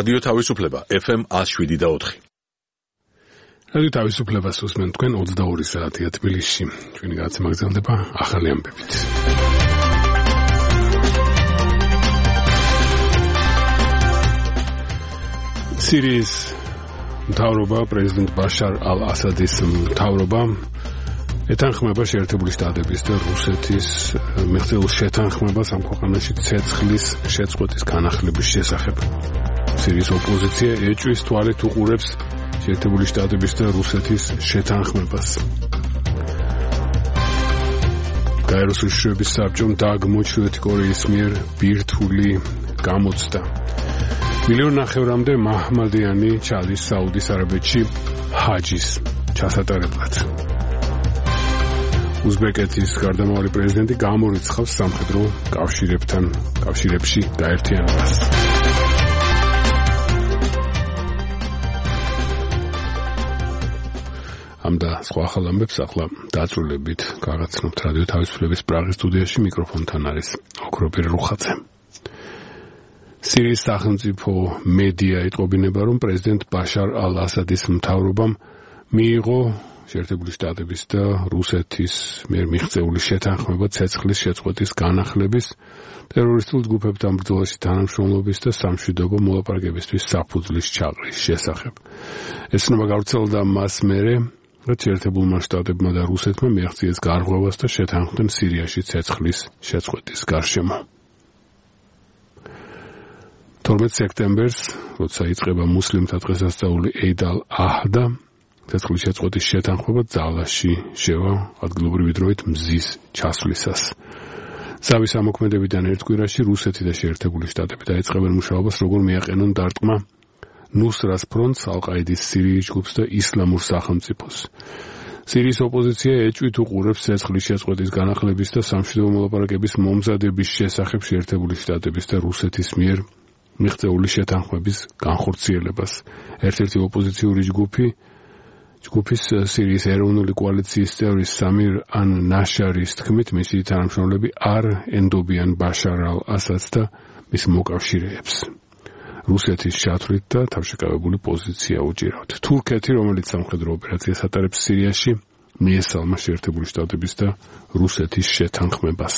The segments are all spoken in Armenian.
რადიო თავისუფლება FM 107.4. რადიო თავისუფლებას უსმენთ თქვენ 22 საათია თბილისში. ჩვენი გადაცემა გრძელდება ახალი ამბებით. სირიის მთავრობა პრეზიდენტ ბაშარ ალ-ასადის მთავრობა ეთანხმება შეერთებული შტატების და რუსეთის მიღწეულ შეთანხმებას ამ ქვეყანაში ცეცხლის შეწყვეტის განახლების შესახებ. სირიის ოპოზიცია ეჭვის თვალით უყურებს შეერთებული შტატების და რუსეთის შეთანხმებას. გაეროს უშიშროების საბჭომ დააგმო ჩრდილოეთი კორეის მიერ ბირთვული გამოცდა. 1.5 მილიონამდე მაჰმადიანი ჩადის საუდის არაბეთში ჰაჯის ჩასატარებლად. უზბეკეთის გარდამავალი პრეზიდენტი გამორიცხავს სამხედრო კავშირებში გაერთიანებას. ამ და სხვა ახალ ამბებს ახლა დაწვრილებით გაგაცნობთ რადიო თავისუფლების პრაღის სტუდიაში. მიკროფონთან არის ოქროპირ რუხაძე. სირიის სახელმწიფო მედია იტყობინება, რომ პრეზიდენტ ბაშარ ალ-ასადის მთავრობამ მიიღო შეერთებული შტატების და რუსეთის მიერ მიღწეული შეთანხმება ცეცხლის შეწყვეტის განახლების, ტერორისტულ ჯგუფებთან ბრძოლაში თანამშრომლობის და სამშვიდობო მოლაპარაკებისთვის საფუძვლის ჩაყრის შესახებ. ეს ცნობა გავრცელდა მას მერე, რაც შეერთებულმა შტატებმა და რუსეთმა მიაღწიეს გარღვევას და შეთანხმდნენ სირიაში ცეცხლის შეწყვეტის გარშემო. 12 სექტემბერს, როცა იწყება მუსლიმთა დღესასწაული ეიდ ალ-აჰდა, ცეცხლის შეწყვეტის შეთანხმება ძალაში შევა ადგილობრივი დროით მზის ჩასვლისას. ზავის ამოქმედებიდან ერთ კვირაში რუსეთი და შეერთებული შტატები დაიწყებენ მუშაობას, როგორ მიაყენონ დარტყმა ნუსრას ფრონტს, ალ-ყაიდის სირიის ჯგუფს და ისლამურ სახელმწიფოს. სირიის ოპოზიცია ეჭვით უყურებს ცეცხლის შეწყვეტის განახლების და სამშვიდობო მოლაპარაკების მომზადების შესახებ შეერთებული შტატების და რუსეთის მიერ მიღწეული შეთანხმების განხორციელებას. ერთ-ერთი ოპოზიციური ჯგუფის სირიის ეროვნული კოალიციის წევრი სამირ ან-ნაშარის თქმით, მისი თანამშრომლები არ ენდობიან ბაშარ ალ-ასადს და მის მოკავშირეებს. რუსეთის ჩათვლით და თავშეკავებული პოზიცია უჭირავთ. თურქეთი, რომელიც სამხედრო ოპერაციას ატარებს სირიაში, მიესალმა შეერთებული შტატების და რუსეთის შეთანხმებას.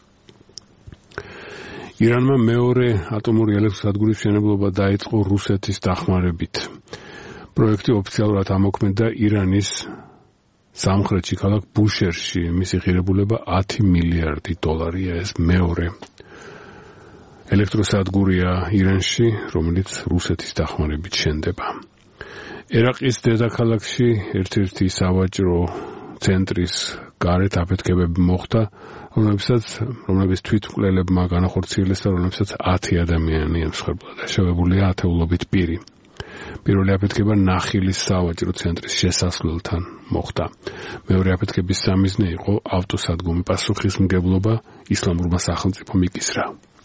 ირანმა მეორე ატომური ელექტროსადგურის მშენებლობა დაიწყო რუსეთის დახმარებით. პროექტი ოფიციალურად ამოქმედდა ირანის სამხრეთში ქალაქ ბუშერში. მისი ღირებულება $10 მილიარდი. ეს მეორე ელექტროსადგურია ირანში, რომელიც რუსეთის დახმარებით შენდება. ერაყის დედაქალაქში ერთ-ერთი სავაჭრო ცენტრის გარეთ აფეთქებები მოხდა, რომლებიც თვითმკვლელებმა განახორციელეს და რომლებსაც 10 ადამიანი ემსხვერპლა. დაშავებულია ათეულობით პირი. პირველი აფეთქება ნახილის სავაჭრო ცენტრის შესასვლელთან მოხდა. მეორე აფეთქების სამიზნე იყო ავტოსადგომი პასუხისმგებლობა ისლამურმა სახელმწიფომ იკისრა.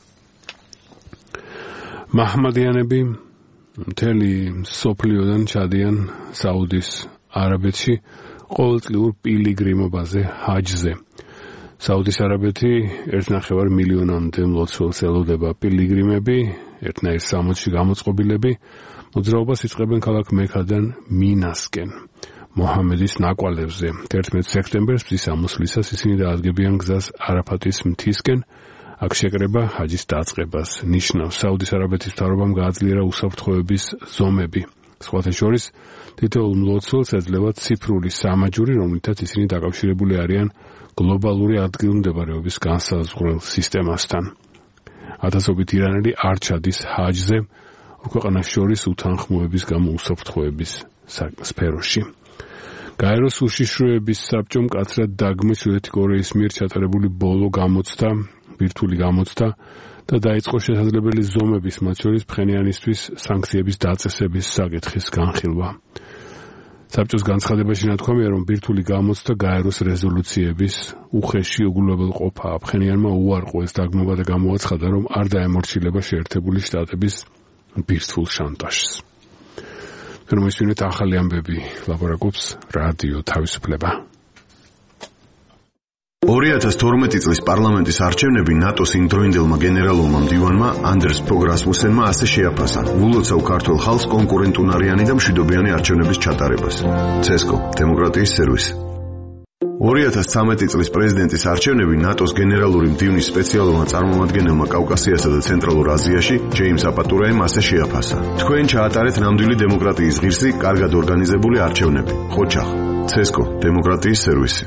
მაჰმადიანები მთელი სოფლიოდან ჩადიან საუდის არაბეთში ყოველწლიურ პილიგრიმობაზე ჰაჯზე. საუდის არაბეთი 1.5 მილიონამდე მლოცველს ელოდება. პილიგრიმები, ერთნაირ სამოცში გამოწყობილები, მოძრაობას იწყებენ ქალაქ მექადან მინასკენ, მოჰამედის ნაკვალევზე. 11 სექტემბერს მზის ამოსვლისას ისინი დაადგებიან გზას არაფატის მთისკენ, აქ შეკრება ჰაჯის დაწყებას. ნიშნავს, საუდის არაბეთის მთავრობამ გააძლიერა უსაფრთხოების ზომები. სხვათა შორის, თითოეულ მლოცველს ეძლევა ციფრული სამაჯური, რომლითაც ისინი დაკავშირებული არიან გლობალური ადგილმდებარეობის განსაზღვრელ სისტემასთან. ათასობით ირანელი არ ჩადის ჰაჯზე, ქვეყანას შორის უთანხმოების გამო უსაფრთხოების სფეროში. გაეროს უშიშროების საბჭომ მკაცრად დაგმო ჩრდილოეთი კორეის მიერ ჩატარებული ბოლო გამოცდა, ბირთვული გამოცდა და დაიწყო შესაძლებელი ზომების, მათ შორის ფხენიანისთვის სანქციების დაწესების საკითხის განხილვა. საბჭოს განცხადებაში ნათქვამია, რომ ბირთვული გამოცდა გაეროს რეზოლუციების უხეში უგულებელყოფა. ფხენიანმა უარყო ეს დაგმობა და გამოაცხადა, რომ არ დაემორჩილება შეერთებული შტატების ბირთვულ შანტაჟს. მოისმინეთ ახალი ამბები, ლაპარაკობს რადიო თავისუფლება. 2012 წლის პარლამენტის არჩევნები ნატოს იმდროინდელმა გენერალურმა მდივანმა ანდერს ფოგ რასმუსენმა ასე შეაფასა ულოცავ ქართულ ხალხს კონკურენტუნარიანი და მშვიდობიანი არჩევნების ჩატარებას. ცესკო, დემოკრატიის სერვისი. 2013 წლის პრეზიდენტის არჩევნები ნატოს გენერალური მდივნის სპეციალურმა წარმომადგენელმა კავკასიასა და ცენტრალურ აზიაში ჯეიმს აპატურაემ ასე შეაფასა. თქვენ ჩაატარეთ ნამდვილი დემოკრატიის ღირსი, კარგად ორგანიზებული არჩევნები. ხოჩახ, ცესკო, დემოკრატიის სერვისი.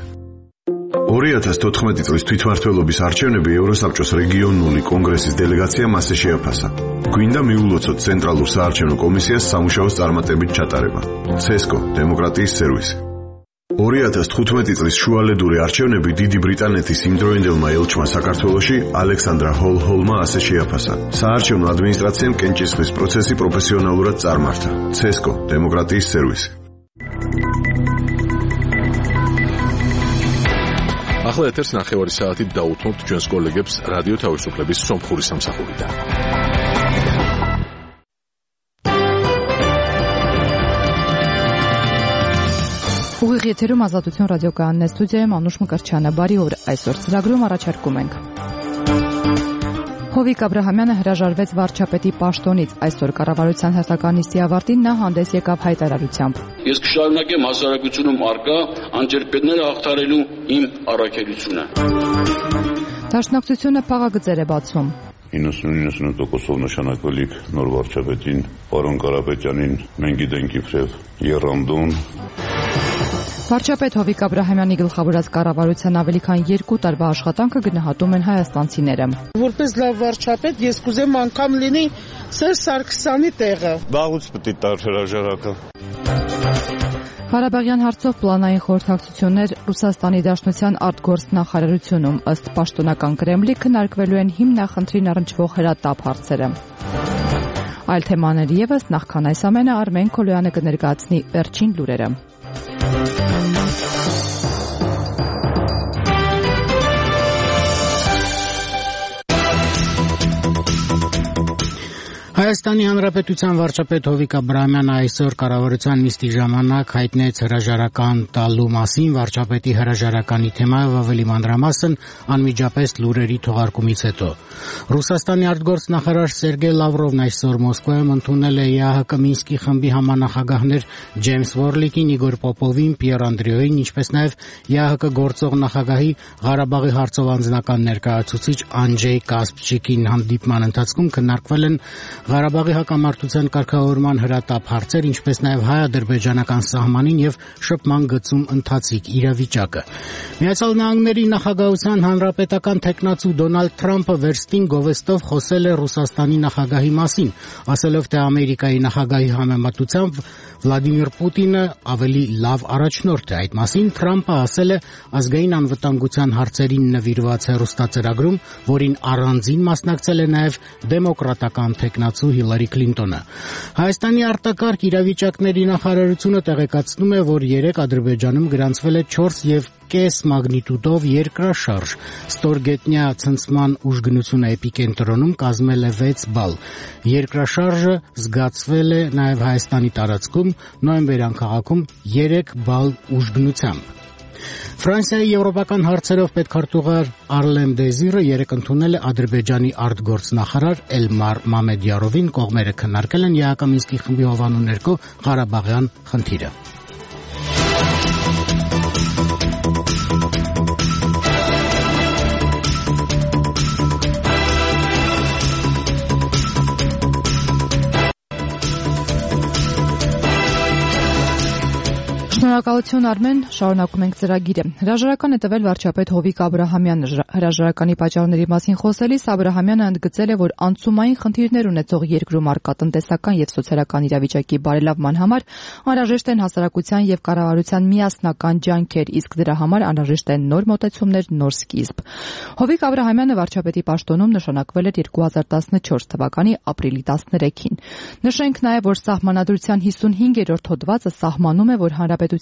2014 წლის თვითმმართველობის არჩევნები ევროსაბჭოს რეგიონული კონგრესის დელეგაციამ ასე შეაფასა. გვინდა მიულოცოთ ცენტრალურ საარჩევნო კომისიას სამუშაოს წარმატებით ჩატარება. ცესკო, დემოკრატიის სერვისი. 2015 წლის შუალედური არჩევნები დიდი ბრიტანეთის იმდროინდელმა ელჩმა საქართველოში ალექსანდრა ჰოლჰოლმა ასე შეაფასა. საარჩევნო ადმინისტრაციამ კენჭისყრის პროცესი პროფესიონალურად წარმართა. ცესკო, დემოკრატიის სერვისი. ახლა ეთერს ნახევარი საათით დაუთმობთ ჩვენს კოლეგებს რადიო თავისუფლების სომხური სამსახურიდან. Ուղիղ եթերում ազատություն ռադիոկայանն է ստուդիայում Անուշ Մկրտչյանը, բարի օր այսօր ծրագրում առաջարկում ենք. Հովիկ Աբրահամյանը հրաժարվեց վարչապետի պաշտոնից, այսօր կառավարության հերթական նիստի ավարտին նա հանդես եկավ հայտարարությամբ. Ես կշարունակեմ հասարակությունում արկա անջրպետները հաղթարելու իմ առաքելությունը. Դաշնակցությունը փաղագծեր է բացում. 90-90%-ով նշանակվելիք նոր վարչապետին, պարոն Կարապետյանին մենք գիտենք իբրև եռանդուն. Վարչապետ Հովիկ Աբրահամյանի գլխավորած կառավարության ավելի քան 2 տարվա աշխատանքը գնահատում են հայաստանցիները. Որպես լավ վարչապետ ես կուզեմ անգամ լինի Սերժ Սարգսյանի տեղը. Վաղուց պետք է տար հրաժարակը. Ղարաբաղյան հարցով պլանային խորհրդակցություններ Ռուսաստանի Դաշնության արտգործնախարարությունում ըստ պաշտոնական Կրեմլի քննարկվելու են հիմնախնդրին առնչվող հրատապ հարցերը. Այլ թեմաներ ևս նախքան այս ամենը Արմեն Քոլոյանը կներկայացնի վերջին լուրերը. Հայաստանի Հանրապետության վարչապետ Հովիկ Աբրահամյանը այսօր կառավարության նիստի ժամանակ հայտնեց հրաժարական տալու մասին. Վարչապետի հրաժարականի թեմայով ավելի մանրամասն անմիջապես լուրերի թողարկումից հետո. Ռուսաստանի արտգործնախարար Սերգեյ Լավրովն այսօր Մոսկվայում ընդունել է ԵԱՀԿ Մինսկի խմբի համանախագահներ Ջեյմս Վորլիկին, Իգոր Պոպովին, Պիեր Անդրեոյին, ինչպես նաև ԵԱՀԿ գործող նախագահի Ղարաբաղի հարցով անձնական ներկայացուցիչ Անջեյ Կասպչիկին. Հանդիպման ընթացքում քննարկվել են Ղարաբաղի հակամարտության կարգավորման հրատապ հարցեր, ինչպես նաև հայ-ադրբեջանական սահմանին եւ շփման գծում ընթացիկ իրավիճակը. Միացյալ Նահանգների նախագահության հանրապետական թեկնածու Դոնալդ Թրամփը վերստին գովեստով խոսել է Ռուսաստանի նախագահի մասին, ասելով, թե Ամերիկայի նախագահի համեմատությամբ Վլադիմիր Պուտինը ավելի լավ առաջնորդ է. Այդ մասին Թրամփը ասել է ազգային անվտանգության հարցերին նվիրված հեռուստածրագրում, որին առանձին մասնակցել է նաև դեմոկրատական թեկնածու Հիլարի Քլինտոնը. Հայաստանի արտակարգ իրավիճակների նախարարությունը տեղեկացնում է, որ 3 Ադրբեջանում գրանցվել է 4,5 մագնիտուդով երկրաշարժ. ստորգետնյա ցնցման ուժգնությունը էպիկենտրոնում կազմել է 6 բալ. Երկրաշարժը զգացվել է նաև Հայաստանի տարածքում նոյեմբերյան քաղաքում 3 բալ ուժգնությամբ. Ֆրանսիայի եվրոպական հարցերով պետքարտուղար Արլեմ Դեզիրը երեկ ընդունել է Ադրբեջանի արտգործնախարար Էլմար Մամեդյարովին. Կողմերը քննարկել են ԵԱՀԿ Մինսկի խմբի հովանու ներքո Ղարաբաղյան խնդիրը. Շնորհակալություն Արմեն, շարունակում ենք ծրագիրը. Հրաժարական է տվել վարչապետ Հովիկ Աբրահամյանը. Հրաժարականի պատճառների մասին խոսելիս Աբրահամյանը ընդգծել է, որ անցումային խնդիրներ ունեցող երկրում առկա տնտեսական եւ սոցիալական իրավիճակի բարելավման համար անհրաժեշտ են հասարակության եւ կառավարության միասնական ջանքեր, իսկ դրա համար անհրաժեշտ են նոր մոտեցումներ, նոր սկիզբ. Հովիկ Աբրահամյանը վարչապետի պաշտոնում նշանակվել էր 2014 թվականի ապրիլի 13-ին. Նշենք նաեւ, որ Սահմանադրության 55-րդ հոդվածը սահմանում է, որ հանրապետության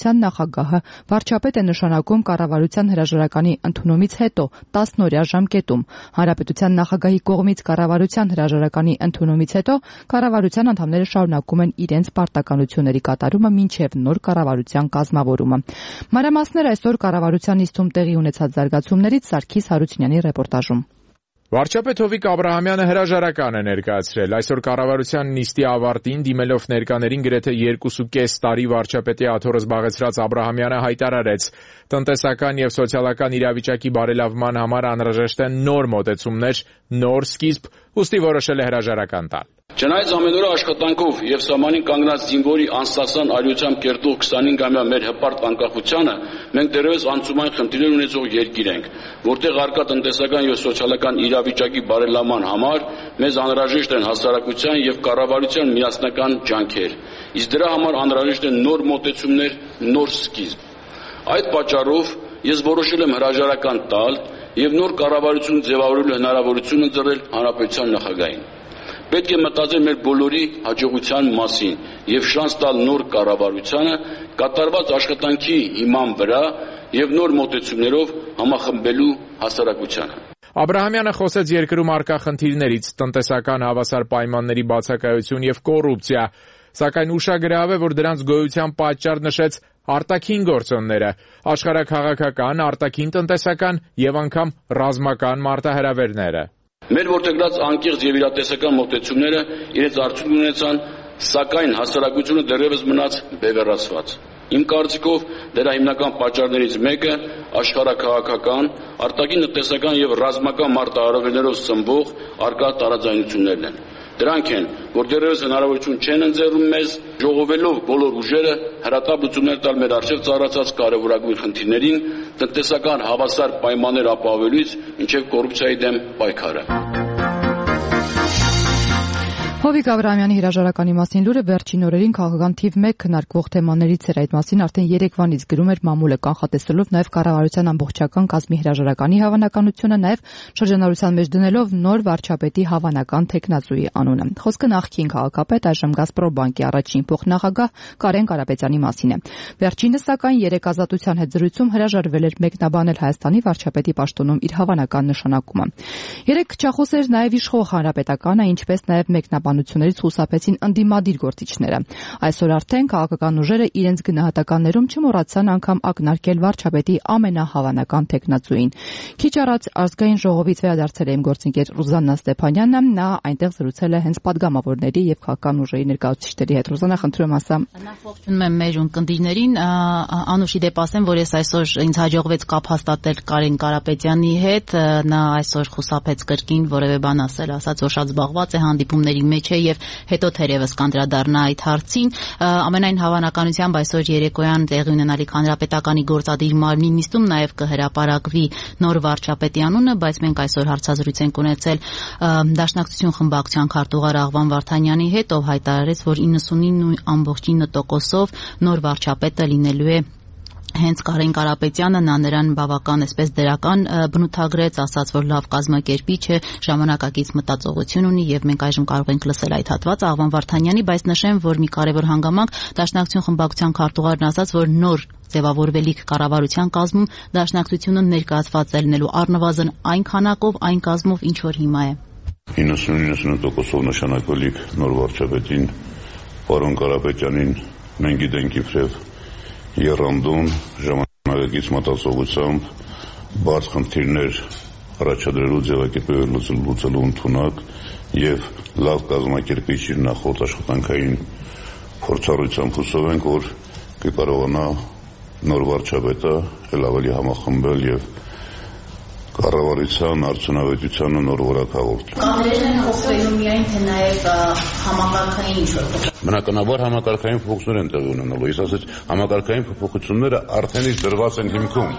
կառավարության նախագահը վարչապետ է նշանակում կառավարության հրաժարականի ընդունումից հետո 10-օրյա ժամկետում։ Հանրապետության նախագահի կողմից կառավարության հրաժարականի ընդունումից հետո կառավարության անդամները շարունակում են իրենց պարտականությունների կատարումը մինչև նոր կառավարության կազմավորումը։ Մանրամասներ այսօր կառավարության նիստում տեղի ունեցած զարգացումներից Սարգիս Հարությունյանի ռեպորտաժում։ Վարչապետ Հովիկ Աբրահամյանը հրաժարական է ներկայացրել։ Այսօր կառավարության նիստի ավարտին դիմելով ներկաներին գրեթե 2.5 տարի վարչապետի աթոռը զբաղեցրած Աբրահամյանը հայտարարեց. տնտեսական եւ սոցիալական իրավիճակի բարելավման համար անհրաժեշտ են նոր մոտեցումներ, նոր սկիզբ, ուստի որոշել է հրաժարական տալ։ Չնայած ամենօրյա աշխատանքով եւ սահմանին կանգնած զինվորի անսասան արիությամբ կերտող 25-ամյա մեր հպարտ անկախությանը, մենք դեռևս անցումային խնդիրներ ունեցող երկիր ենք, որտեղ առկա տնտեսական եւ սոցիալական իրավիճակի բարելավման համար մեզ անհրաժեշտ են հասարակության եւ կառավարության միասնական ջանքեր։ Իսկ դրա համար անհրաժեշտ են նոր մոտեցումներ, նոր սկիզբ։ Այդ պատճառով ես որոշել եմ հրաժարական տալ եւ նոր կառավարություն ձևավորելու հնարավորություն ընձեռել հանրապետության նախագահին։ Պետք է մտածել մեր բոլորի հաջողության մասին եւ շանս տալ նոր կառավարությանը կատարված աշխատանքի հիման վրա եւ նոր մոտեցումներով համախմբելու հասարակությանը։ Աբրահամյանը խոսեց երկրում առկա խնդիրներից՝ տնտեսական հավասար պայմանների բացակայություն եւ կոռուպցիա, սակայն ուշագրավ է, որ դրանց գոյության պատճառ նշեց արտաքին գործոնները, աշխարհաքաղաքական, արտաքին տնտեսական եւ անգամ ռազմական մարտահրավերները։ Մեր որդեգրած անկեղծ եւ իրատեսական մոտեցումները իրենց արդյունք ունեցան, սակայն հասարակությունը դեռևս մնաց բևեռացված։ Իմ կարծիքով դրա հիմնական պատճառներից մեկը աշխարհաքաղաքական, արտաքին տնտեսական եւ ռազմական մարտահրավերներով սնվող առկա տարաձայնություններն են։ Դրանք են, որ դեռևս հնարավորություն չեն ընձեռում մեզ ժողովելով բոլոր ուժերը հրատապություններ տալ մեր առջև ծառացած կարևորագույն խնդիրներին, տնտեսական հավասար պայմաններ ապահովելուց մինչև կոռուպցիայի դեմ պայքարը։ Հովիկ Աբրահամյանի հրաժարականի մասին լուրը վերջին օրերին քաղաքական թիվ 1 քննարկվող թեմաներից էր։ Այդ մասին արդեն երեկվանից գրում էր մամուլը, կանխատեսելով նաև կառավարության ամբողջական կազմի հրաժարականի հավանականությունը, նաև շրջանառության մեջ դնելով նոր վարչապետի հավանական թեկնածուի անունը։ Խոսքը նախկին քաղաքապետ, այժմ Գազպրոմբանկի առաջին փոխնախագահ Կարեն Կարապետյանի մասին է։ Վերջինս սակայն երեք Ազատության հետ զրույցում հրաժարվել էր մեկնաբանել Հայաստանի վարչապետի պաշտոնում իր հավանական նշանակումը։ Երեք քչախոս էր նաև իշխող հանրապետականը, ինչպես նաև մեկնաբանություններից խուսափեցին ընդդիմադիր գործիչները։ Այսօր արդեն քաղաքական ուժերը իրենց գնահատականներում չմոռացան անգամ ակնարկել վարչապետի ամենահավանական թեկնածուին։ Քիչ առաջ ազգային ժողովից վերադարձել է իմ գործընկեր Ռուզաննա Ստեփանյանը, նա այնտեղ զրուցել է հենց падգամավորների եւ քաղաքական ուժերի ներկայացուցիչների հետ։ Ռուզաննա, խնդրում եմ ասա։ Նախ ողջունում եմ մեր ունկնդիրներին, անուշի դեպ ասեմ, որ ես այսօր ինձ հաջողվեց կապ հաստատել Կարեն Կարապետյանի հետ, նա այսօր խուսափեց կրկին որևէ բան ասաց, որ շատ զբաղված է, հանդիպումների մեջ է եւ հետո թերևս կանդրադառնա այդ հարցին։ Ամենայն հավանականությամբ այսօր երեկոյան տեղի ունենալիք հանրապետականի գործադիր մարմնի նիստում նաեւ կհրապարակվի նոր վարչապետի անունը, բայց մենք այսօր հարցազրույց ենք ունեցել Դաշնակցություն խմբակցության քարտուղար Աղվան Վարդանյանի հետ, ով հայտարարեց, որ 99.9%-ով նոր վարչապետը լինելու է հենց Կարեն Կարապետյանը, նա նրան բավական այսպես դրական բնութագրեց, ասաց, որ լավ կազմակերպիչ է, ժամանակակից մտածողություն ունի եւ մենք այժմ կարող ենք լսել այդ հատվածը Աղվան Վարդանյանի, բայց նշեմ, որ մի կարևոր հանգամանք Դաշնակցություն խմբակցության քարտուղարն ասաց, որ նոր ձևավորվելիք կառավարության կազմում Դաշնակցությունը ներկայացված է լինելու առնվազն այն քանակով, այն կազմով, ինչ որ հիմա է։ 99%-ով նշանակվելիք նոր վարչապետին պարոն Կարապետյանին մենք գիտենք իբրև եռանդուն ժամանակակից մտածողությամբ բարձ խնդիրներ առաջադրելու ձևակերպելու լուծելու ընդունակ եւ լավ կազմակերպիչ իր նախորդ աշխատանքային փորձառությամբ հուսով ենք, որ կկարողանա նոր վարչապետը ել ավելի համախմբել եւ կառավարության արդյունավետությանը նոր որակ հաղորդել։ Կանոններն են փոխվելու միայն թե նաև համակարգային ինչ-որ։ Բնականաբար համակարգային փոփոխություններ են տեղի ունենալու։ Ես ասացի, համակարգային փոփոխությունները արդեն իսկ դրված են հիմքում։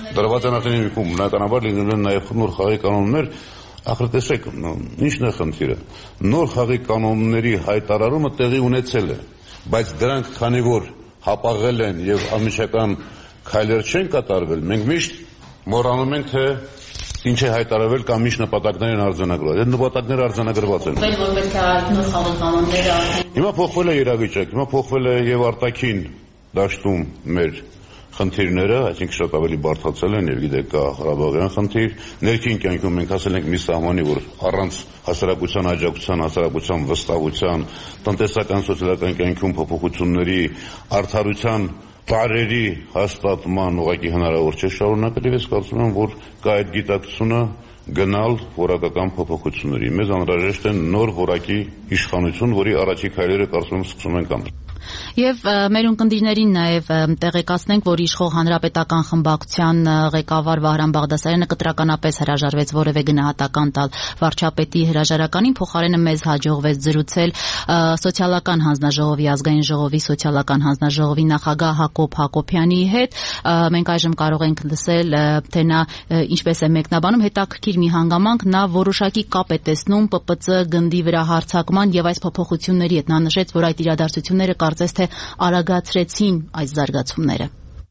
Բնականաբար լինելու են նաև նոր խաղի կանոններ։ Ախր տեսեք, ի՞նչն է խնդիրը։ Նոր խաղի կանոնների հայտարարումը տեղի ունեցել է, բայց դրանք քանի որ հապաղել են եւ անմիջական քայլեր չեն կատարվել, մենք միշտ մոռանում ենք, թե ինչ է հայտարարվել կամ ինչ նպատակներ են արձանագրված։ Այդ նպատակները արձանագրված են։ Որ պետք է նոր խաղի կանոնները Հիմա փոխվել է իրավիճակը, հիմա փոխվել է եւ արտաքին դաշտում մեր խնդիրները, այսինքն շատ ավելի բարդացել են եւ գիտեք կա Ղարաբաղյան խնդիր, ներքին կյանքում մենք ասել ենք մի սահմանի, որ առանց հասարակության աջակցության, հասարակության վստահության, տնտեսական սոցիալական կյանքում փոփոխությունների, արդարության տարերի հաստատման ուղղակի հնարավոր չէ շարունակել եւ ես կարծում եմ, որ կա այդ գիտակցությունը գնալ որակական փոփոխությունների։ Մեզ անհրաժեշտ է նոր որակի իշխանություն, որի առաջի քայլերը կարծում եմ սկսում են կամել։ Եվ մեր ունկնդիրներին նաև տեղեկացնենք, որ իշխող հանրապետական խմբակցության ղեկավար Վահրամ Բաղդասարյանը կտրականապես հրաժարվեց որևէ գնահատական տալ վարչապետի հրաժարականին, փոխարենը մեզ հաջողվեց զրուցել սոցիալական հանձնաժողովի, ազգային ժողովի սոցիալական հանձնաժողովի նախագահ Հակոբ Հակոբյանի հետ։ Մենք այժմ կարող ենք լսել, թե նա ինչպես է մեկնաբանում, հետաքրքիր մի հանգամանք, նա որոշակի կապ է տեսնում ՊՊՑ գնդի վրա հարձակման եւ այս փոփոխությունների հետ։ Նա նշեց, որ այդ իրադարձությունները կարծես թե արագացրեցին այս զարգացումները։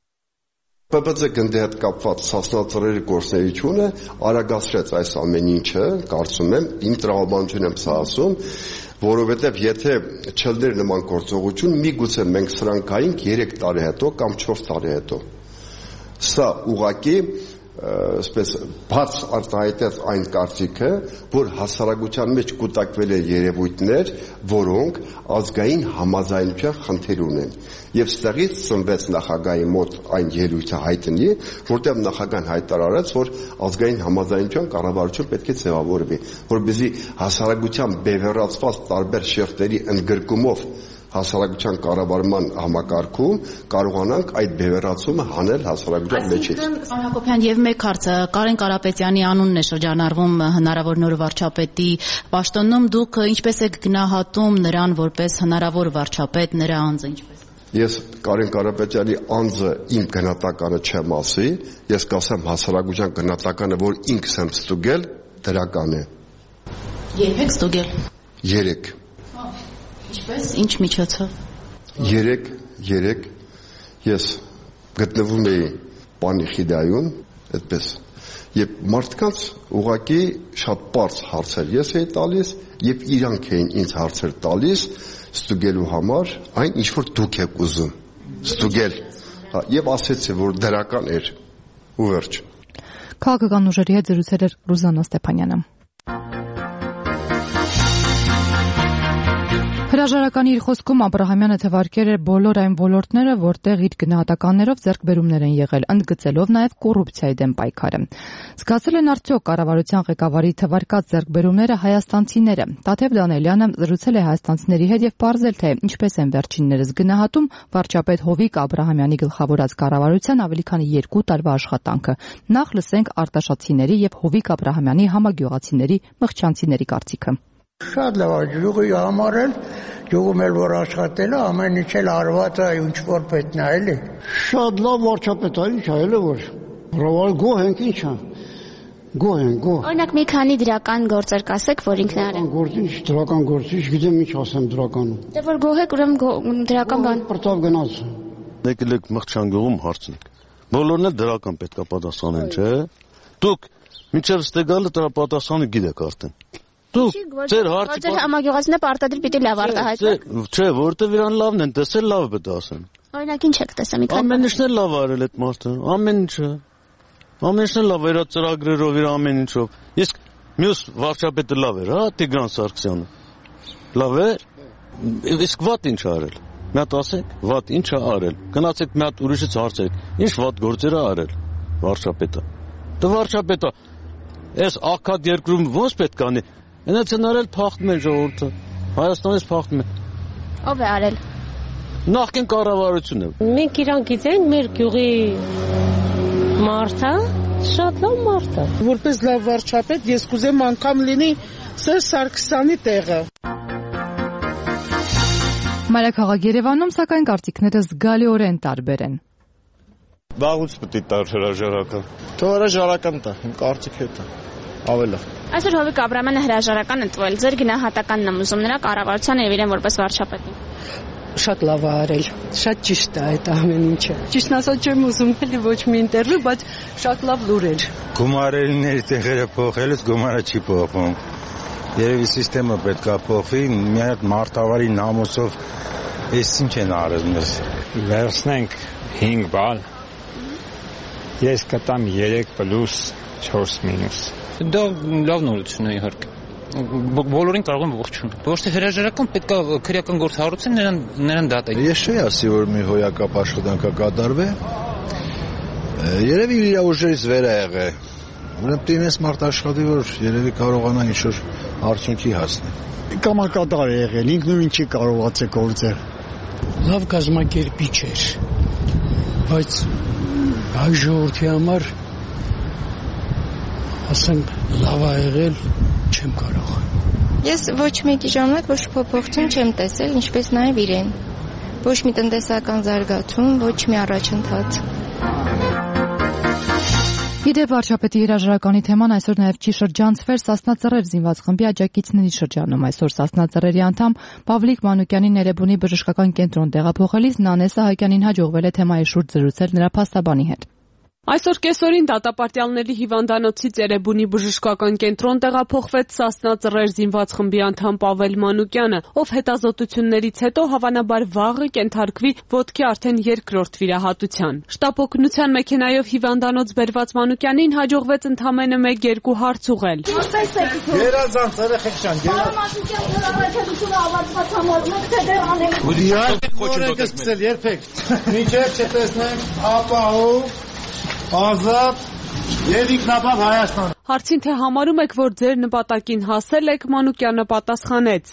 ՊՊՑ գնդի հետ կապված հասնածռերի գործունեությունը արագացրեց այս ամեն ինչը, կարծում եմ, իմ տրամաբանություն եմ սա ասում, որովհետև եթե չլներ նման գործողություն, միգուցե մենք սրանք գայինք 3 տարի հետո կամ 4 տարի հետո։ Սա ուղղակի այսպես բաց արտահայտեց այն կարծիքը, որ հասարակության մեջ կուտակվել են երևույթներ, որոնք ազգային համաձայնության խնդիր ունեն։ Եվ ստեղից ծնվեց նախագահի մոտ այն ելույթը հայտնի, որտեղ նախագահն հայտարարեց, որ ազգային համաձայնության կառավարություն պետք է ձևավորվի, որպեսզի հասարակության բևեռացված տարբեր շերտերի ընդգրկումով հասարակության կառավարման համակարգում կարողանանք այդ բևեռացումը հանել հասարակության մեջից։ Պարոն Հակոբյան, եւ մեկ հարցը, Կարեն Կարապետյանի անունն է շրջանառվում հնարավոր նոր վարչապետի պաշտոնում, դուք ինչպես եք գնահատում նրան որպես հնարավոր վարչապետ, նրա անձը ինչպես։ Ես Կարեն Կարապետյանի անձը իմ գնահատականը չեմ ասի, ես կասեմ հասարակության գնահատականը, որ ինքս եմ ստուգել, դրական է։ Երբ եք ստուգել։ 3 Ինչպես, ինչ միջոցով։ 3 ես գտնվում էի Պանիխիդայում, այդպես, եւ մարդկանց ուղղակի շատ པարզ հարցեր ես էի տալիս, եւ իրանք էին ինձ հարցեր տալիս ստուգելու համար, այն ինչ որ դուք եք ուզում ստուգել, եւ ասեցի, որ դրական էր ու վերջ։ Քաղաքական ուժերի հետ զրուցել էր Ռուզաննա Ստեփանյանը։ Հրաժարականի իր խոսքում Աբրահամյանը թվարկել էր բոլոր այն ոլորտները, որտեղ իր գնահատականներով ձեռքբերումներ են եղել, ընդգծելով նաև կոռուպցիայի դեմ պայքարը։ Զգացել են արդյոք կառավարության ղեկավարի թվարկած ձեռքբերումները հայաստանցիները։ Տաթև Դանելյանը զրուցել է հայաստանցիների հետ եւ պարզել, թե ինչպես են վերջիններս գնահատում վարչապետ Հովիկ Աբրահամյանի գլխավորած կառավարության ավելի քան 2 տարվա աշխատանքը։ Նախ լսենք արտաշատցիների եւ Հովիկ Աբրահամյանի համագյուղացիների մղչանցիների կարծիքը։ Շատ լավ է, յուղի համար էլ, յուղում էլ որ աշխատել է, ամեն ինչ էլ արված է, ինչ որ պետք է, էլի։ Շատ լավ վարչապետ է, ինչ է, էլի որ։ Ռավալ գոհ ենք, ինչ է։ Գոհ ենք, գոհ։ Օրինակ մի քանի դրական գործեր կասեք, որ ինքն է արել։ Դրական գործ, ինչ գիտեմ ինչ ասեմ դրականում։ Դե որ գոհ եք, ուրեմն դրական բան։ Պրտավ գնաց։ Եկել եք Մղճանգողում հարցնեք։ Բոլորն էլ դրական պետք է պատասխանեն, չէ՞։ Դուք մինչև ստեգալը դրա պատասխանը գիտեք արդեն։ Դուք ձեր հարցը Ձեր համագյուղացիները պարտադիր պիտի լավ արտահայտվեն։ Չէ, որտեղ իրան լավն են տեսել, լավը պետք է ասեն։ Օրինակ ինչ եք տեսել մի քանի։ Ամեն ինչն էլ լավ արել այդ մարդը, ամեն ինչը։ Ամեն ինչն էլ լավ էր ծրագրերով, իր ամեն ինչով։ Իսկ մյուս վարչապետը լավ էր, հա, Տիգրան Սարգսյանը։ Լավ էր։ Իսկ վատ ինչ արել։ Մի հատ ասեք, վատ ինչ է արել։ Գնացեք մի հատ ուրիշից հարցեք, ինչ վատ գործեր է արել վարչապետը։ Դե վարչապետը այս ակադ երկրում ո՞նց պետք է անի։ Այնց են արել փախտում են ժողովուրդը։ Հայաստանից փախտում են։ Ո՞վ է արել։ Նախկին կառավարությունը։ Մենք իրան գիտենք, մեր գյուղի մարդը, շատ լավ մարդ է։ Որպես լավ վարչապետ ես կուզեմ անգամ լինի Սերժ Սարգսյանի տեղը։ Մայրաքաղաք Երևանում սակայն կարծիքները զգալիորեն տարբեր են։ Վաղուց պետք է տար հրաժարական։ Թող հրաժարական տա, իմ կարծիքը դա ավելի։ Այսօր Հովիկ Աբրահամյանը հրաժարական ընտրել, ձեր գնահատականն եմ ուզում նրա կառավարությանը եւ իրեն որպես վարչապետին։ Շատ լավ է արել, շատ ճիշտ է այդ ամեն ինչը։ Ճիշտն ասած չեմ ուզում էլի ոչ մի ինտերվյու, բայց շատ լավ լուր էր։ Գումարելիների տեղերը փոխելուց գումարը չի փոխվում։ Երևի համակարգը պետք է փոխվի, մի հատ մարդավարի նամուսով Ես ինչ են արել մեզ։ Վերցնենք 5 բալ։ Ես կտամ 3+4-։ Դա լավ նորություն է իհարկե։ Բոլորին կարող են ողջունել։ Ոչ թե հրաժարական պետք է քրեական գործ հարուցեն նրան դատել։ Ես չի ասի, որ մի հոյակապ աշխատանք կատարվի։ Երևի իր ուժերից վեր է եղել։ Ուրեմն տինես մարդ աշխատի, որ երևի կարողանա ինչ-որ արդյունքի հասնել։ Կամակատար է եղել, ինքնուրույն չի կարողացել գործել։ Լավ կազմակերպիչ էր, բայց հայ ժողովրդի համար ասենք լավ է եղել, չեմ կարող։ Ես ոչ մեկի ժամանակ ոչ փոփոխություն չեմ տեսել, ինչպես նաև իրեն։ Ոչ մի տնտեսական զարգացում, ոչ մի առաջընթաց։ Իդեպ վարչապետի հրաժարականի թեման այսօր նաև չի շրջանցվել Սասնա Ծռեր զինված խմբի աջակիցների շրջանում։ Այսօր Սասնա Ծռերի անդամ Պավլիկ Մանուկյանի Ներեբունի բժշկական կենտրոն տեղափոխելիս Նանե Սահակյանին հաջողվել է թեմայի շուրջ զրուցել նրա փաստաբանի հետ։ Այսօր կեսօրին դատապարտյալների հիվանդանոցից Էրեբունի բժշկական կենտրոն տեղափոխվեց Սասնա Ծռեր զինված խմբի անդամ Պավել Մանուկյանը, ով հետազոտություններից հետո հավանաբար վաղը կենթարկվի ոտքի արդեն երկրորդ վիրահատության։ Շտապօգնության մեքենայով հիվանդանոց բերված Մանուկյանին հաջողվեց ընդամենը 1-2 հարց ուղղել։ Գերազանց երեխեք շան, Ազատ եւ ինքնաբավ Հայաստան։ Հարցին թե համարում եք, որ ձեր նպատակին հասել եք, Մանուկյանը պատասխանեց.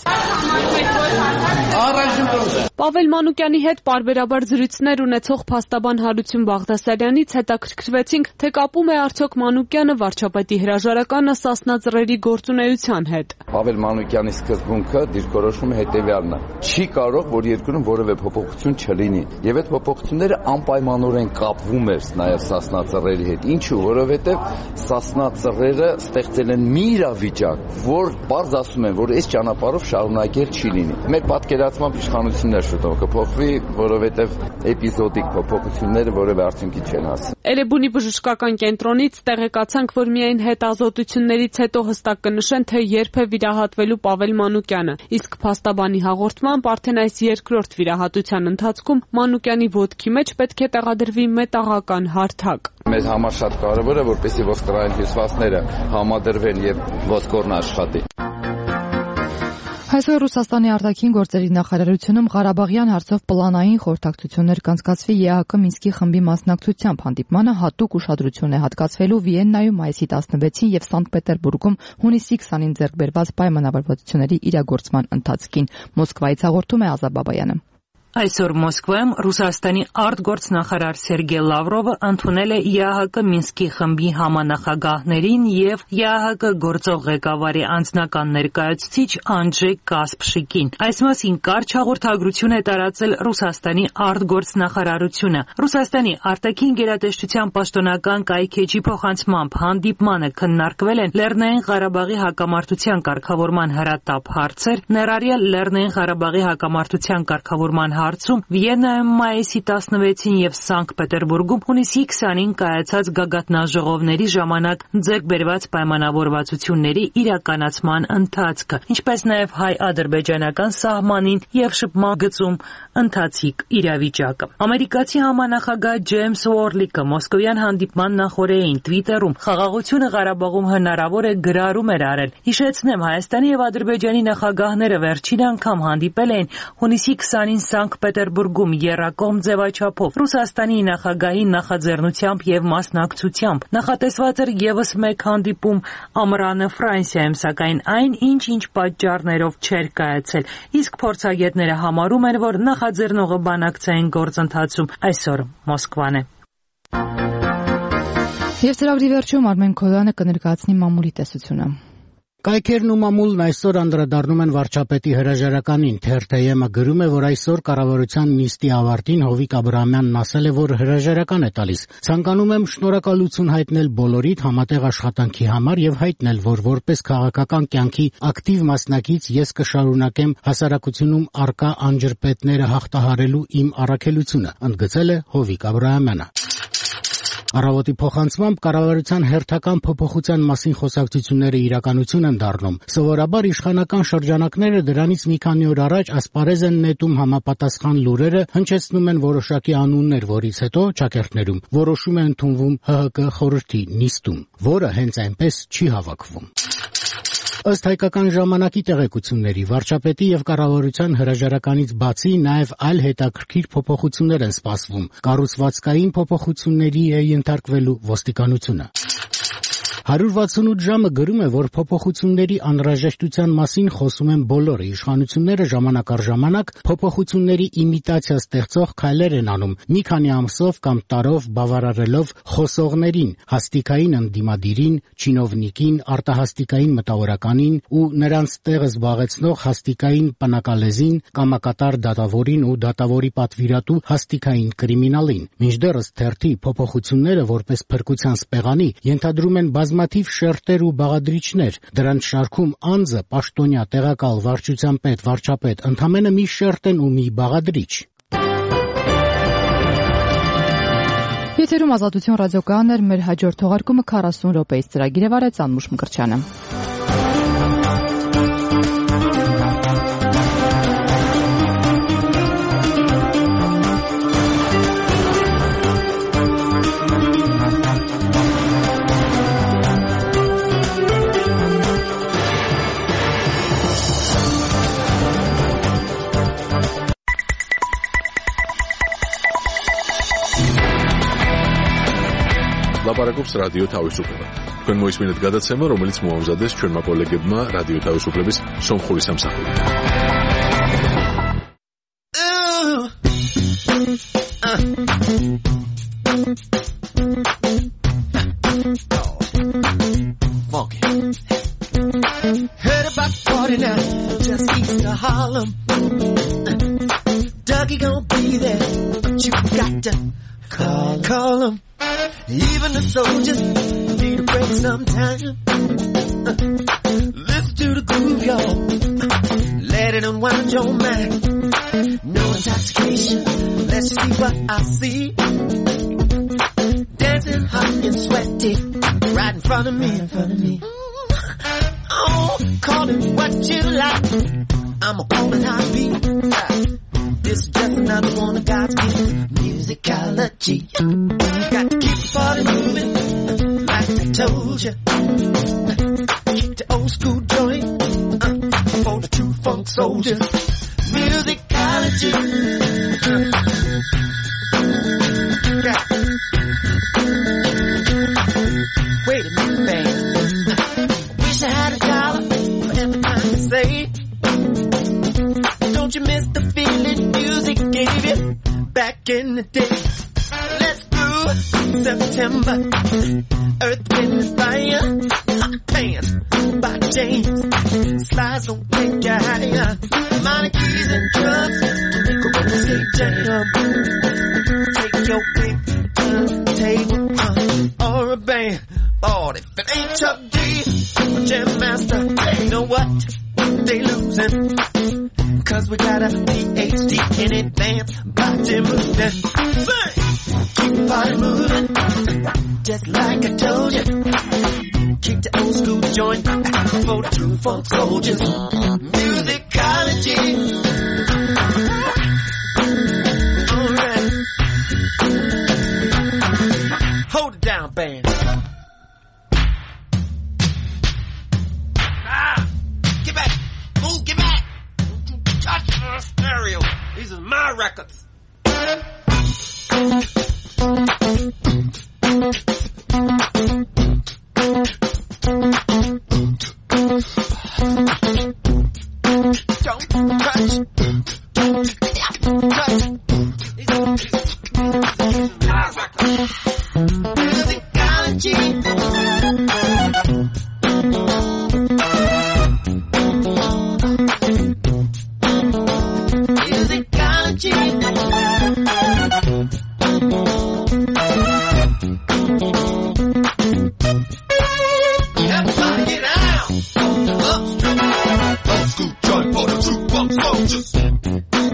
Պավել Մանուկյանի հետ պարբերաբար զրույցներ ունեցող փաստաբան Հարություն Բաղդասարյանից հետաքրքրվեցինք, թե կապում է արդյոք Մանուկյանը վարչապետի հրաժարականը Սասնա Ծռերի գործունեության հետ։ Պավել Մանուկյանի սկզբունքը դիրքորոշումը հետևյալն է. չի կարող, որ երկրում որևէ փոփոխություն չլինի, եւ այդ փոփոխությունները անպայմանորեն կապվում էր նաեւ Սասնա Ծռերի հետ։ Ինչու՞, որովհետեւ Սասնա Ծռերը ստեղծել են մի իրավիճակ, որ բարձ ասում են, որ այս ճանապարհով շարունակել չի լինի։ Մեր պատկերացմամբ իշխանություններ շուտով կփոխվի, որովհետեւ էպիզոդիկ փոփոխությունները որևէ արդյունքի չեն հասցնի։ Էրեբունի բժշկական կենտրոնից տեղեկացանք, որ միայն հետազոտություններից հետո հստակ կնշեն, թե երբ է վիրահատվելու Պավել Մանուկյանը, իսկ փաստաբանի հաղորդմամբ արդեն այս երկրորդ վիրահատության ընթացքում Մանուկյանի ոտքի մեջ պետք է տեղադրվի մետաղական հարթակ։ Մեզ համար շատ կարևոր է, որպեսզի ոսկորային հյուսվածքները համադրվեն եւ ոսկորն աշխատի։ Այսօր Ռուսաստանի արտաքին գործերի նախարարությունում Ղարաբաղյան հարցով պլանային խորհրդակցություններ կանցկացվի ԵԱՀԿ Մինսկի խմբի մասնակցությամբ։ Հանդիպմանը հատուկ ուշադրություն է հատկացվելու Վիեննայում մայիսի 16-ին եւ Սանկտ Պետերբուրգում հունիսի 20-ին ձեռք բերված պայմանավորվածությունների իրագործման ընթացքին։ Մոսկվայից հաղորդում է Ազա Բաբայանը։ Այսօր Մոսկվայում Ռուսաստանի արտգործնախարար Սերգեյ Լավրովը ընդունել է ԵԱՀԿ Մինսկի խմբի համանախագահներին եւ ԵԱՀԿ գործող ղեկավարի անձնական ներկայացուցիչ Անջեյ Կասպշիկին։ Այս մասին կարճ հաղորդագրություն է տարածել Ռուսաստանի արտգործնախարարությունը։ Ռուսաստանի արտաքին գերատեսչության պաշտոնական կայքեջի փոխանցմամբ հանդիպմանը քննարկվել են Լեռնային Ղարաբաղի հակամարտության կարգավորման հրատապ հարցեր, ներառյալ Լեռնային Ղարաբաղի հակամարտության կարգավորման հարցում Վիեննայում մայիսի 16-ին եւ Սանկտ Պետերբուրգում հունիսի 20-ին կայացած գագաթնաժողովների ժամանակ ձեռք բերված պայմանավորվածությունների իրականացման ընթացքը, ինչպես նաեւ հայ-ադրբեջանական սահմանին եւ շփման գծում ընթացիկ իրավիճակը։ Ամերիկացի համանախագահ Ջեյմս Ուորլիկը մոսկովյան հանդիպման նախօրեին Twitter-ում խաղաղությունը Ղարաբաղում հնարավոր է գրառում էր արել։ Հիշեցնեմ, Հայաստանի եւ Ադրբեջանի նախագահները վերջին անգամ հանդիպել էին հունիսի 20-ին Սանկտ Պետերբուրգում եռակողմ ձևաչափով Ռուսաստանի նախագահի նախաձեռնությամբ եւ մասնակցությամբ։ Նախատեսված էր եւս մեկ հանդիպում ամռանը Ֆրանսիայում, սակայն այն ինչ պատճառներով չէր կայացել։ Իսկ փորձագետները համարում են, որ նախաձեռնողը բանակցային գործընթացում այսօր Մոսկվան է։ Եվ ծրագրի վերջում Արմեն Քոյանը կներկայացնի մամուլի տեսությունը։ Կայքերն ու մամուլն այսօր անդրադառնում են վարչապետի հրաժարականին։ Թերթ-ը գրում է, որ այսօր կառավարության նիստի ավարտին Հովիկ Աբրահամյանն ասել է, որ հրաժարական է տալիս։ Ցանկանում եմ շնորհակալություն հայտնել բոլորիդ համատեղ աշխատանքի համար եւ հայտնել, որ որպես քաղաքական կյանքի ակտիվ մասնակից ես կշարունակեմ հասարակությունում արկա անջրպետները հաղթահարելու իմ առաքելությունը, ընդգծել է Հովիկ Աբրահամյանը։ Առավոտի փոխանցմամբ կառավարության հերթական փոփոխության մասին խոսակցությունները իրականություն են դառնում։ Սովորաբար իշխանական շրջանակները դրանից մի քանի օր առաջ ասպարեզ են նետում համապատասխան լուրերը, հնչեցնում են որոշակի անուններ, որից հետո ճակերտներում որոշում է ընդունվում ՀՀԿ խորհրդի նիստում, որը հենց այնպես չի հավաքվում։ Ըստ հայկական ժամանակի տեղեկությունների, վարչապետի եւ կառավարության հրաժարականից բացի նաեւ այլ հետաքրքիր փոփոխություններ են սպասվում։ Կառուցվածքային փոփոխությունների է ենթարկվելու ոստիկանությունը։ 168 ժամը գրում է, որ փոփոխությունների անհրաժեշտության մասին խոսում են բոլորը, իշխանությունները ժամանակ առ ժամանակ փոփոխությունների իմիտացիա ստեղծող քայլեր են անում, մի քանի ամսով կամ տարով բավարարելով խոսողներին, հաստիկային ընդդիմադիրին, չինովնիկին, արտահաստիկային մտավորականին ու նրանց տեղը զբաղեցնող հաստիկային պնակալեզին, կամակատար դատավորին ու դատավորի պատվիրատու հաստիկային կրիմինալին։ Մինչդեռս թերթի փոփոխությունները որպես փրկության սպեղանի ենթադրում են բազմաթիվ շերտեր ու բաղադրիչներ, դրանց շարքում անձը, պաշտոնյա, տեղակալ, վարչության պետ, վարչապետ, ընդամենը մի շերտ են ու մի բաղադրիչ։ Եթերում Ազատություն ռադիոկայանն էր, մեր հաջորդ թողարկումը 40 րոպեից ծրագիր է վարեց Անուշ Մկրտչյանը։ Լապարակობს ռադիո Თავისუფლება. Თქვენ მოისმინეთ გადაცემა, რომელიც მოამზადეს ჩვენმა კოლეგებმა რადიო თავისუფლების სომხური სამსახური. Heard about 49 just east of Harlem. Dougie gon' be there, but you got to call him. Even the soldiers need a break sometime. Listen to the groove, y'all. Let it unwind your mind. No intoxication, let's see what I see. Dancing hot and sweaty, right in front of me. Oh, call it what you like. I'm a woman heartbeat. This is just another one of God's gifts, musicology. Got to keep the party moving, like I told you. Keep the old school joint for the true funk soldiers. Musicology. Wait a minute, man. Wish I had $1 for every time you say. Don't you miss the feeling music gave you back in the day? Let's groove September, Earth, Wind and Fire, Hot Pants by James, Slides gon' take you higher, minor keys and drugs, make a roller skate jam. Take your pick, turntable or a band, but if it ain't Chuck D, or Jam Master, you know what? They losing. Cause we got a PhD in advance body movement. Keep the party moving, just like I told you. Keep the old school joint for the true funk soldiers. Musicology. Alright. Hold it down, band. Get back. Move, get back. Touch the stereo. These are my records. Don't touch. These are my records. Musicology.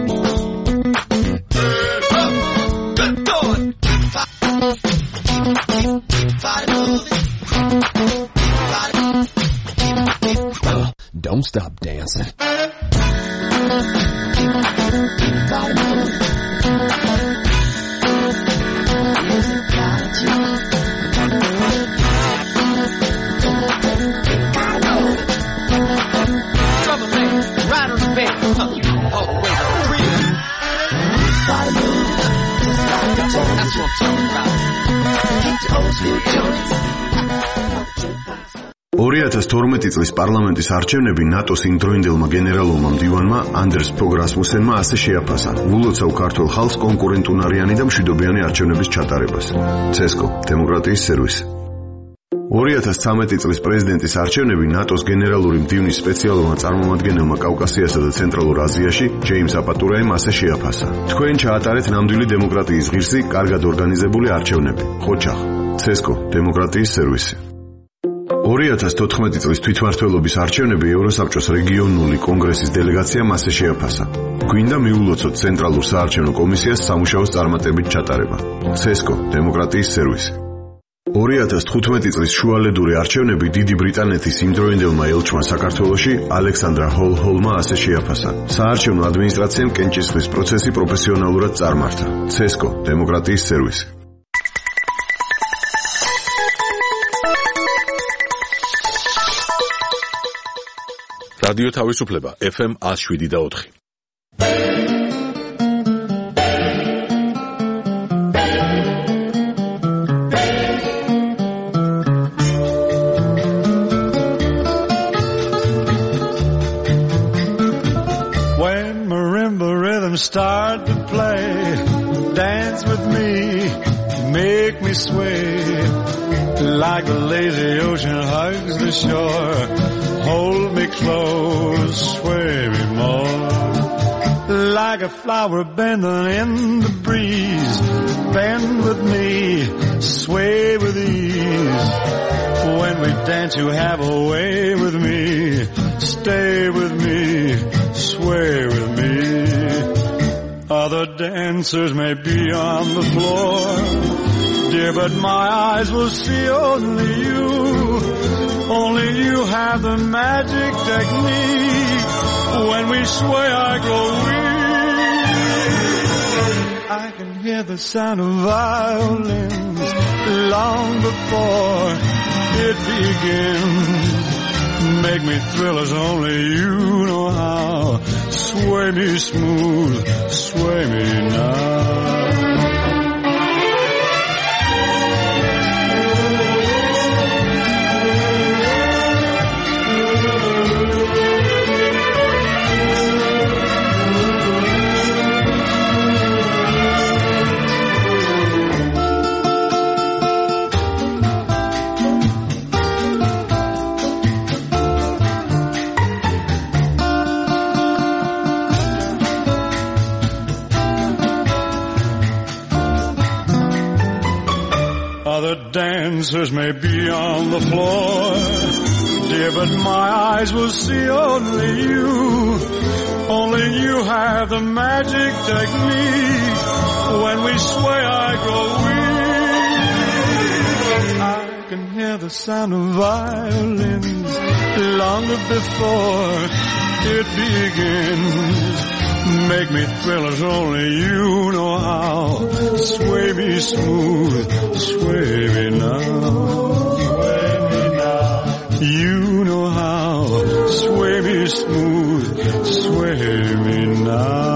Good God. Don't stop dancing. Right on the bed, all the way to the crib. Body move, that's what I'm talking about. Hit the old school joints. 2012 წლის პარლამენტის არჩევნები ნატოს იმდროინდელმა გენერალურმა მდივანმა anders Fogh Rasmussenმა ასე შეაფასა: "ულოცავ ქართულ ხალხს კონკურენტუნარიანი და მშვიდობიანი არჩევნების ჩატარებას." CESCO, დემოკრატიის სერვისი. 2013 წლის პრეზიდენტის არჩევნები ნატოს გენერალური მდივნის სპეციალურმა წარმომადგენელმა კავკასიასა და ცენტრალურ აზიაში ჯეიმს აპატურაიმ ასე შეაფასა: "თქვენ ჩაატარეთ ნამდვილი დემოკრატიის ღირსი, კარგად ორგანიზებული არჩევნები." ხოჩახ, CESCO, დემოკრატიის სერვისი. 2014 წლის თვითმმართველობის არჩევნები ევროსაბჭოს რეგიონული კონგრესის დელეგაციამ ასე შეაფასა: "გვინდა მიულოცოთ ცენტრალურ საარჩევნო კომისიას სამუშაოს წარმატებით ჩატარება." CESCO, დემოკრატიის სერვისი. 2015 წლის შუალედური არჩევნები დიდი ბრიტანეთის იმდროინდელმა ელჩმა საქართველოში ალექსანდრა ჰოლჰოლმა ასე შეაფასა: "საარჩევნო ადმინისტრაციამ კენჭისყრის პროცესი პროფესიონალურად წარმართა." CESCO, დემოკრატიის სერვისი. რადიო თავისუფლება FM 107.4. When marimba rhythms start to play, dance with me, make me sway, like a lazy ocean hugs the shore. Hold me close, sway me more, like a flower bending in the breeze. Bend with me, sway with ease. When we dance, you have a way with me. Stay with me, sway with me. Other dancers may be on the floor, dear, but my eyes will see only you. Only you have the magic technique. When we sway, I grow weak. I can hear the sound of violins long before it begins. Make me thrill as only you know how. Sway me smooth, sway me now. Other dancers may be on the floor, dear, but my eyes will see only you. Only you have the magic technique. When we sway, I grow weak. I can hear the sound of violins longer before it begins. Make me thrill as only you know how. Sway me smooth, sway me now. Sway me now. You know how. Sway me smooth, sway me now.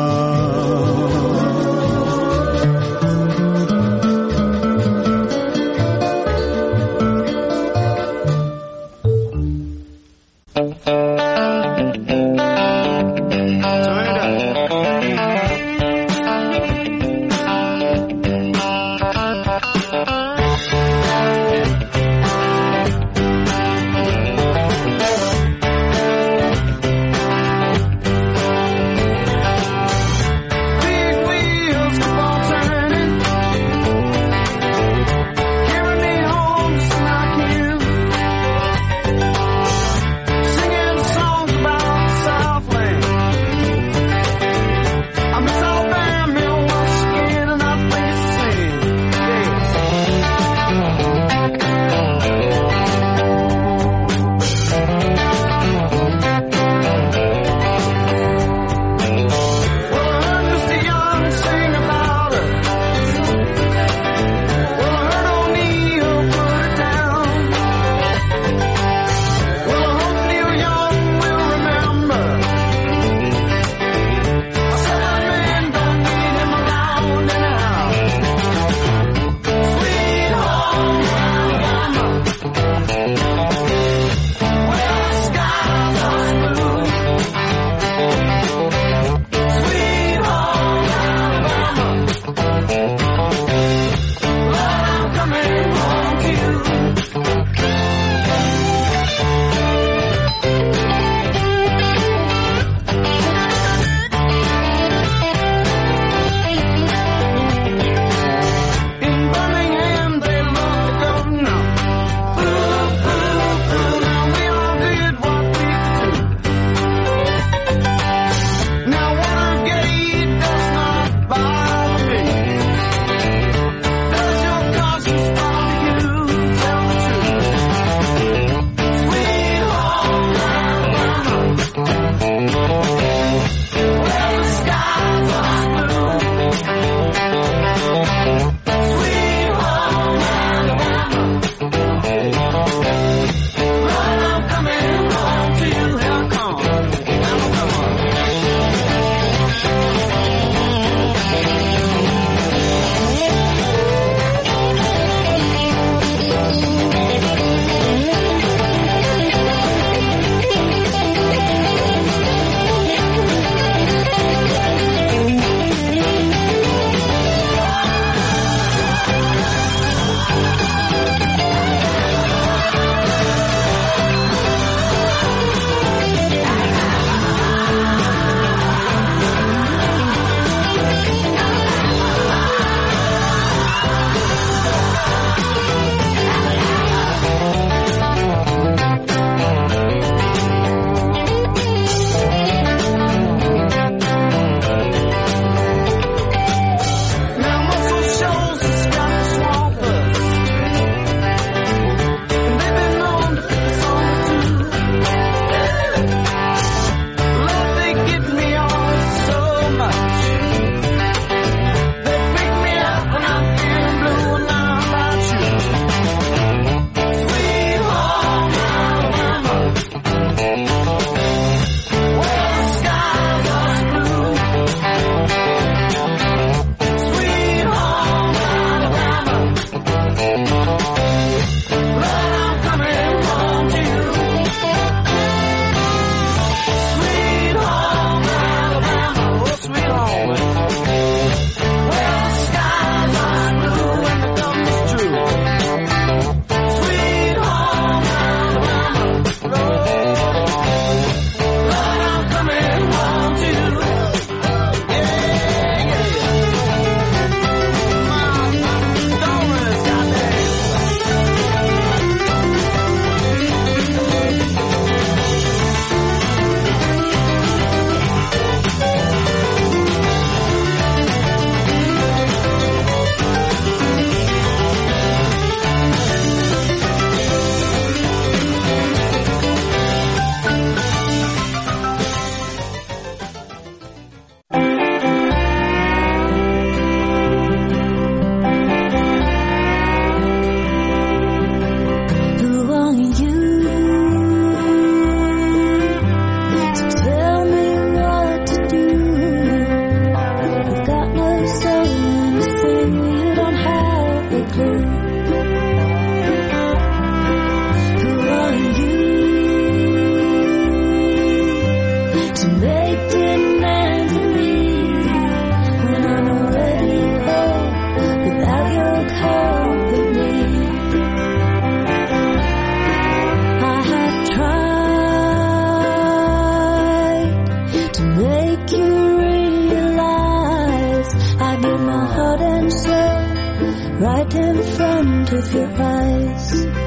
right in front of your eyes.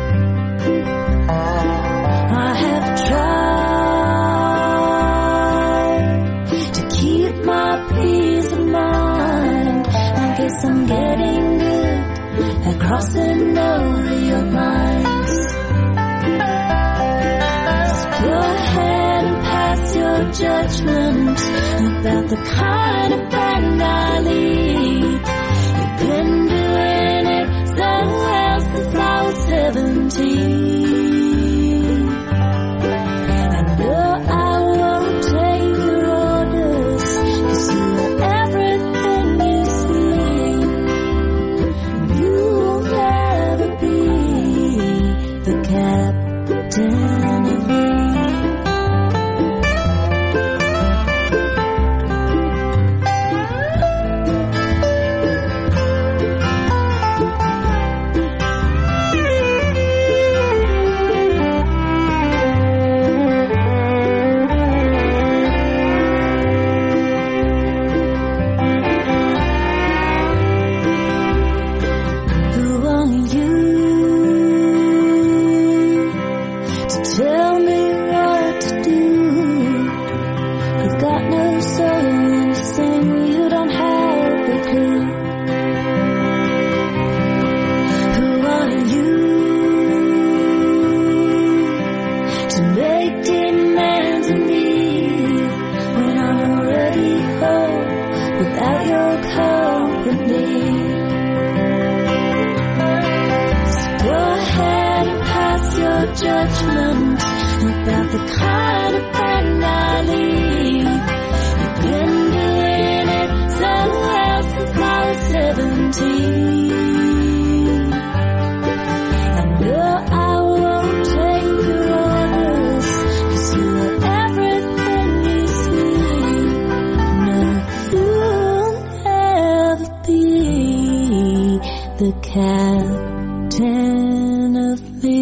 I have tried to keep my peace of mind. I guess I'm getting good at crossing over your lines. So go ahead and pass your judgment about the kind of friend I lead. You've been doing it so well since I was 17. And no, I won't take your orders, 'cause you are everything you see. You'll never be the captain of me. Judgment about the kind of friend I lead. You've been doing it so well since I was 17. And no, I won't take your orders, 'cause you are everything you see. No, you'll never be the captain of me.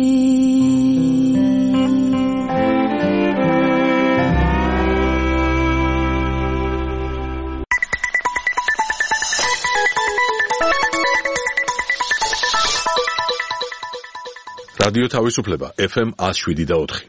რადიო თავისუფლება FM 107.4.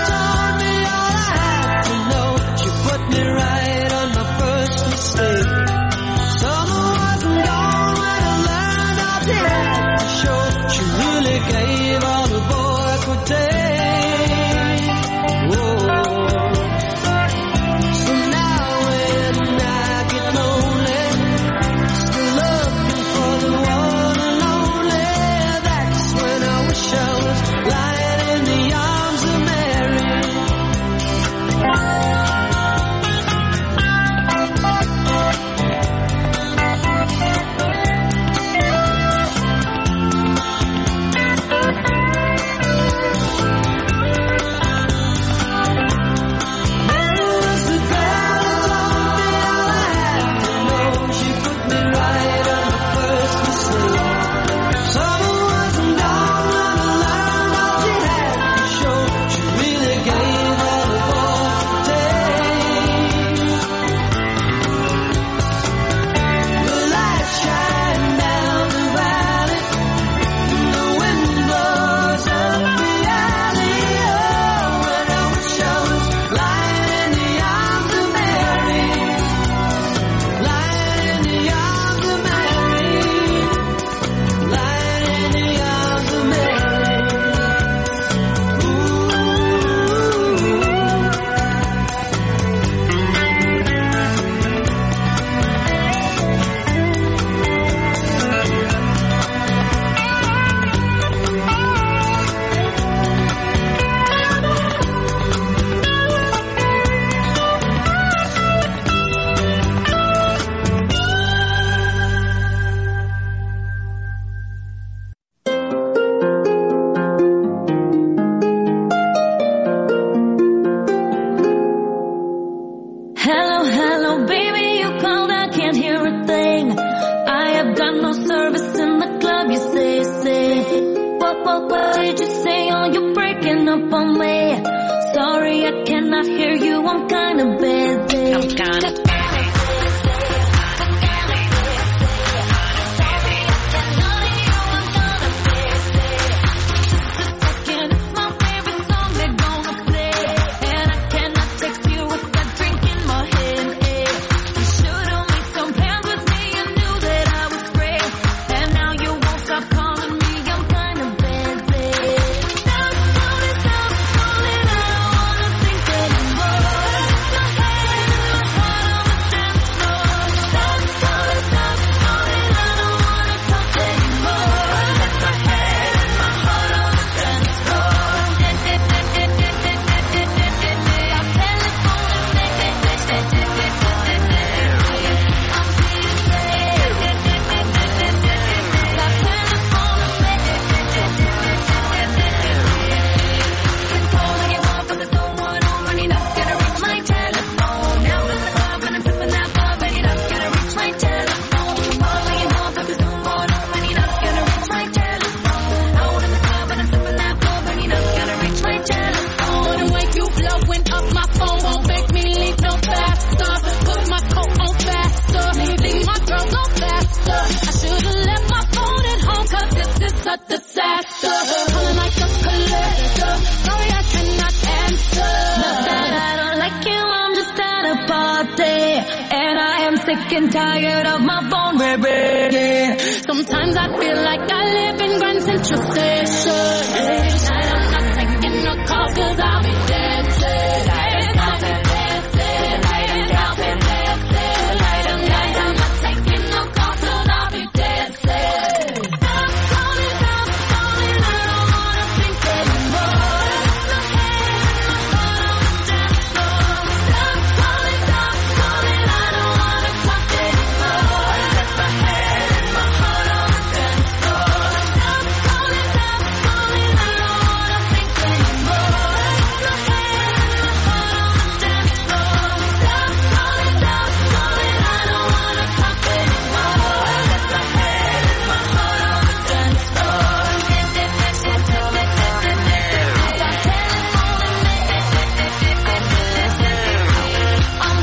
Right on my first mistake. what did you say? Oh, you're breaking up on me. Sorry, I cannot hear you. I'm kinda busy. I'm kinda sick and tired of my phone ringing. Sometimes I feel like I live in Grand Central Station. Tonight I'm not taking no calls 'cause I'll be dancing. I'll be dancing. I'll be dancing. Tonight I'm not taking no calls 'cause I'll be dancing. Stop calling, I don't wanna think anymore. No head in my heart on the dance floor. Stop calling, I don't wanna talk anymore. That's my head in my heart on the dance floor. Stop calling, I don't wanna think anymore. No head in my heart on the dance floor. Stop calling, I don't wanna talk anymore. That's my head in my heart on the dance floor. I'm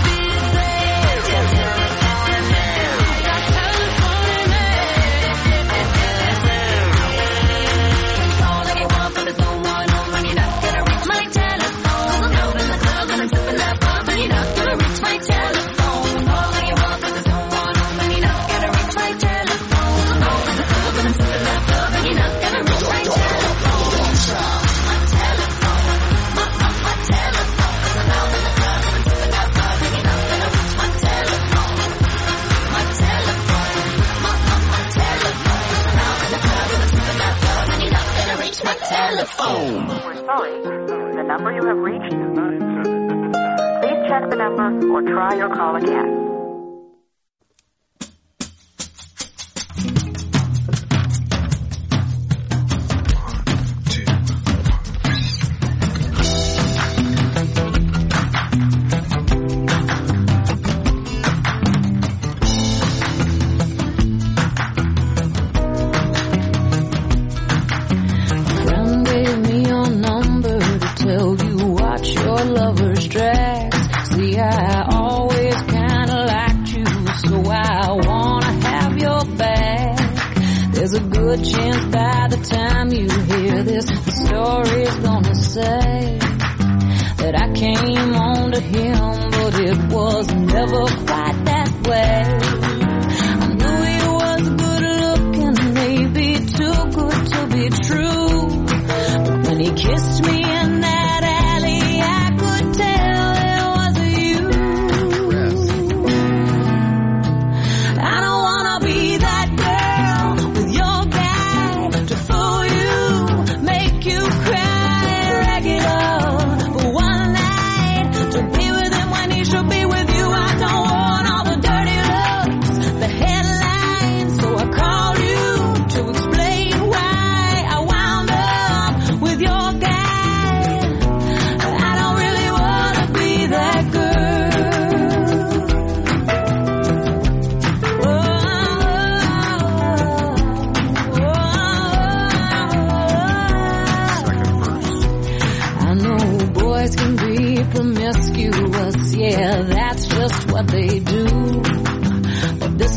telephone. We're sorry. The number you have reached is not in service. Please check the number or try your call again. Lover's tracks. See, I always kinda liked you, so I wanna have your back. There's a good chance by the time you hear this, the story's gonna say that I came on to him, but it was never quite that way. I knew he was good looking, maybe too good to be true, but when he kissed me in that alley, I could tell it was you. I don't wanna be that girl with your guy to fool you, make you cry regular for one night, to be with him when he should be with you. I don't want all the dirty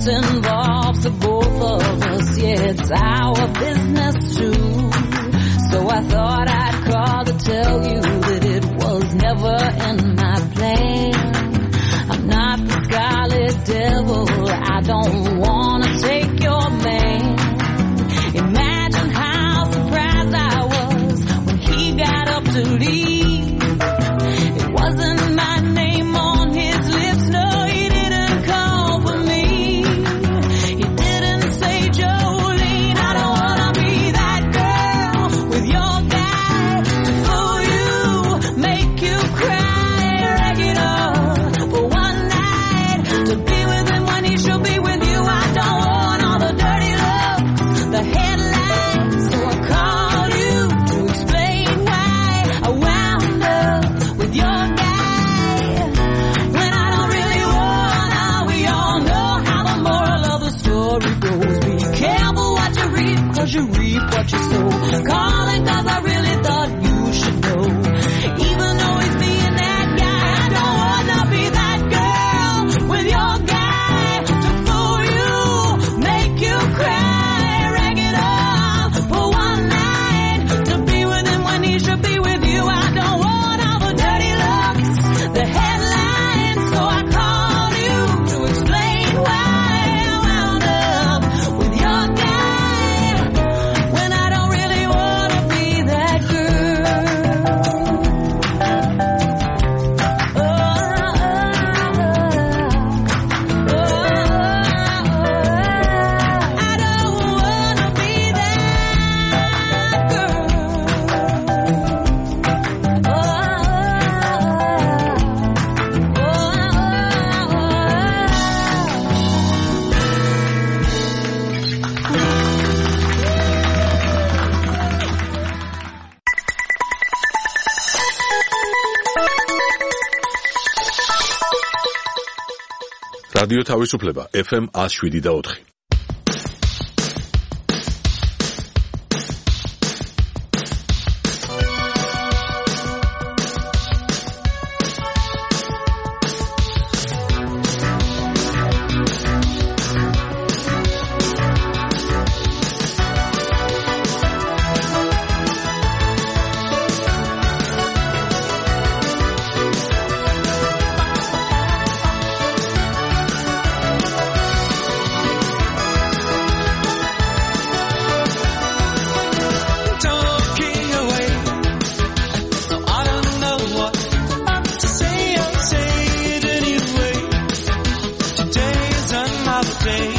involves the both of us. Yeah, it's our business too. So I thought I'd call to tell you that it was never in my plan. I'm not the scarlet devil, I don't wanna take your man. Imagine how surprised I was when he got up to leave. It wasn't my name on his lips, no, he didn't call for me. He didn't say, Jolene, I don't wanna be that girl with your guy to fool you, make you cry, rag it up for one night, to be with him when he should be with you. I don't want all the dirty looks, the headlines, so I called you to explain why I wound up with your guy when I don't really wanna. We all know how the moral of the story goes. Be careful what you reap, 'cause you reap what you sow. Calling 'cause I really thought you should know. Even though he's being that guy, I don't wanna be that girl with your guy to fool you, make you cry, rag it up for one night, to be with him when he should be with you. I don't want all the dirty looks, the headlines, so I called you to explain why I wound up with your guy when I don't really wanna be that girl. I don't wanna be that girl. რადიო თავისუფლება FM 107.4. Talking away, so I don't know what to say. I'll say it anyway. Today is another day.